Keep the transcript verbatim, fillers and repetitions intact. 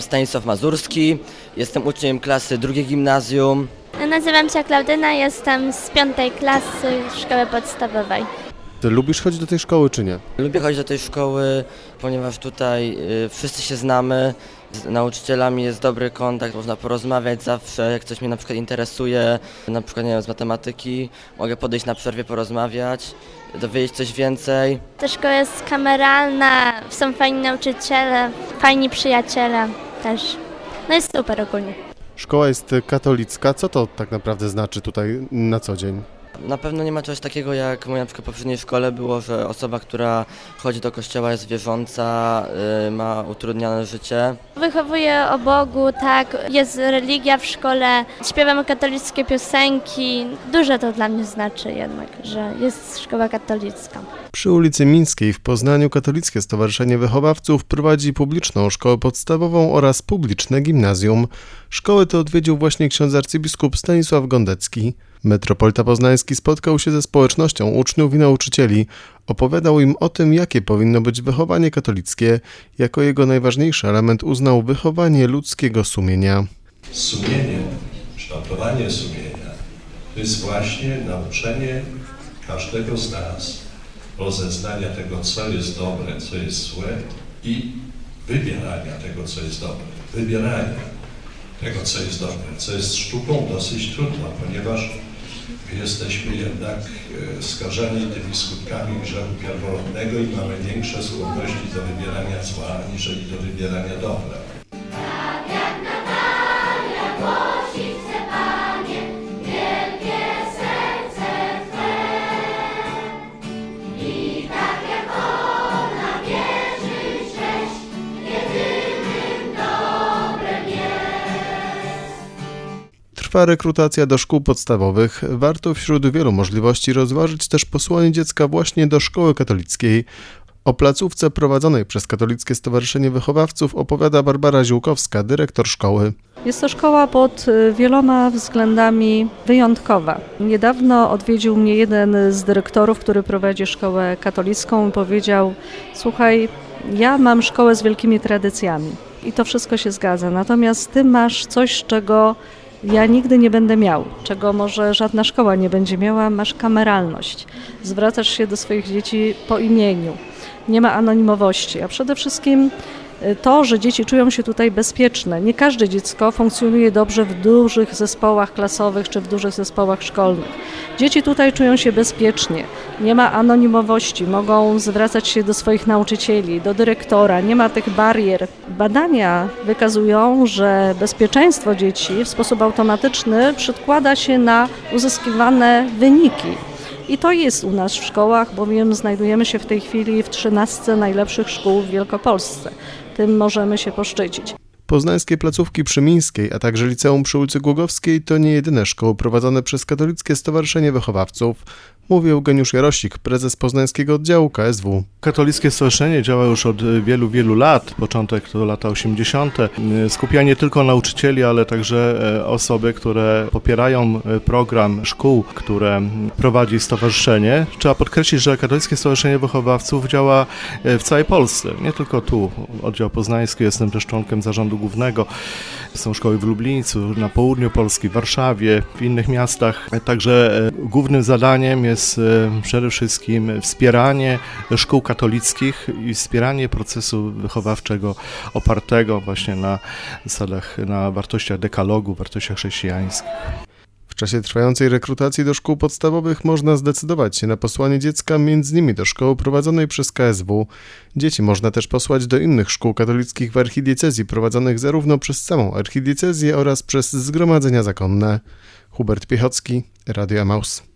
Stanisław Mazurski, jestem uczniem klasy drugiej gimnazjum. Nazywam się Klaudyna, jestem z piątej klasy szkoły podstawowej. Ty lubisz chodzić do tej szkoły, czy nie? Lubię chodzić do tej szkoły, ponieważ tutaj y, wszyscy się znamy, z nauczycielami jest dobry kontakt, można porozmawiać zawsze, jak coś mnie na przykład interesuje, na przykład nie wiem, z matematyki, mogę podejść na przerwie, porozmawiać, dowiedzieć coś więcej. Ta szkoła jest kameralna, są fajni nauczyciele, fajni przyjaciele też. No jest super ogólnie. Szkoła jest katolicka. Co to tak naprawdę znaczy tutaj na co dzień? Na pewno nie ma czegoś takiego jak w mojej na przykład poprzedniej szkole było, że osoba, która chodzi do kościoła jest wierząca, yy, ma utrudnione życie. Wychowuję o Bogu, tak, jest religia w szkole, śpiewamy katolickie piosenki. Dużo to dla mnie znaczy jednak, że jest szkoła katolicka. Przy ulicy Mińskiej w Poznaniu Katolickie Stowarzyszenie Wychowawców prowadzi publiczną szkołę podstawową oraz publiczne gimnazjum. Szkoły te odwiedził właśnie ksiądz arcybiskup Stanisław Gondecki. Metropolita Poznański spotkał się ze społecznością uczniów i nauczycieli. Opowiadał im o tym, jakie powinno być wychowanie katolickie. Jako jego najważniejszy element uznał wychowanie ludzkiego sumienia. Sumienie, kształtowanie sumienia to jest właśnie nauczenie każdego z nas rozeznania tego, co jest dobre, co jest złe i wybierania tego, co jest dobre. Wybierania tego, co jest dobre, co jest sztuką dosyć trudną, ponieważ jesteśmy jednak skażeni tymi skutkami grzechu pierworodnego i mamy większe skłonności do wybierania zła, aniżeli do wybierania dobra. Tak jak Natalia głosi chce, Panie, wielkie serce Twe. I tak jak ona wierzy, żeś jedynym dobrem jest. Trwa rekrutacja do szkół podstawowych. Warto wśród wielu możliwości rozważyć też posłanie dziecka właśnie do szkoły katolickiej. O placówce prowadzonej przez Katolickie Stowarzyszenie Wychowawców opowiada Barbara Ziółkowska, dyrektor szkoły. Jest to szkoła pod wieloma względami wyjątkowa. Niedawno odwiedził mnie jeden z dyrektorów, który prowadzi szkołę katolicką i powiedział: słuchaj, ja mam szkołę z wielkimi tradycjami i to wszystko się zgadza, natomiast ty masz coś, czego ja nigdy nie będę miał, czego może żadna szkoła nie będzie miała, masz kameralność. Zwracasz się do swoich dzieci po imieniu, nie ma anonimowości, a przede wszystkim to, że dzieci czują się tutaj bezpieczne. Nie każde dziecko funkcjonuje dobrze w dużych zespołach klasowych czy w dużych zespołach szkolnych. Dzieci tutaj czują się bezpiecznie, nie ma anonimowości, mogą zwracać się do swoich nauczycieli, do dyrektora, nie ma tych barier. Badania wykazują, że bezpieczeństwo dzieci w sposób automatyczny przekłada się na uzyskiwane wyniki. I to jest u nas w szkołach, bowiem znajdujemy się w tej chwili w trzynastce najlepszych szkół w Wielkopolsce. Tym możemy się poszczycić. Poznańskie placówki przy Mińskiej, a także liceum przy ulicy Głogowskiej to nie jedyne szkoły prowadzone przez Katolickie Stowarzyszenie Wychowawców, mówi Eugeniusz Jarosik, prezes poznańskiego oddziału K S W. Katolickie Stowarzyszenie działa już od wielu, wielu lat, początek to lata osiemdziesiąte. Skupia nie tylko nauczycieli, ale także osoby, które popierają program szkół, które prowadzi stowarzyszenie. Trzeba podkreślić, że Katolickie Stowarzyszenie Wychowawców działa w całej Polsce, nie tylko tu. Oddział poznański, jestem też członkiem zarządu głównego. Są szkoły w Lublińcu, na południu Polski, w Warszawie, w innych miastach. Także głównym zadaniem jest przede wszystkim wspieranie szkół katolickich i wspieranie procesu wychowawczego opartego właśnie na zasadach, na wartościach dekalogu, wartościach chrześcijańskich. W czasie trwającej rekrutacji do szkół podstawowych można zdecydować się na posłanie dziecka między innymi do szkoły prowadzonej przez K S W. Dzieci można też posłać do innych szkół katolickich w archidiecezji prowadzonych zarówno przez samą archidiecezję oraz przez zgromadzenia zakonne. Hubert Piechocki, Radio Emaus.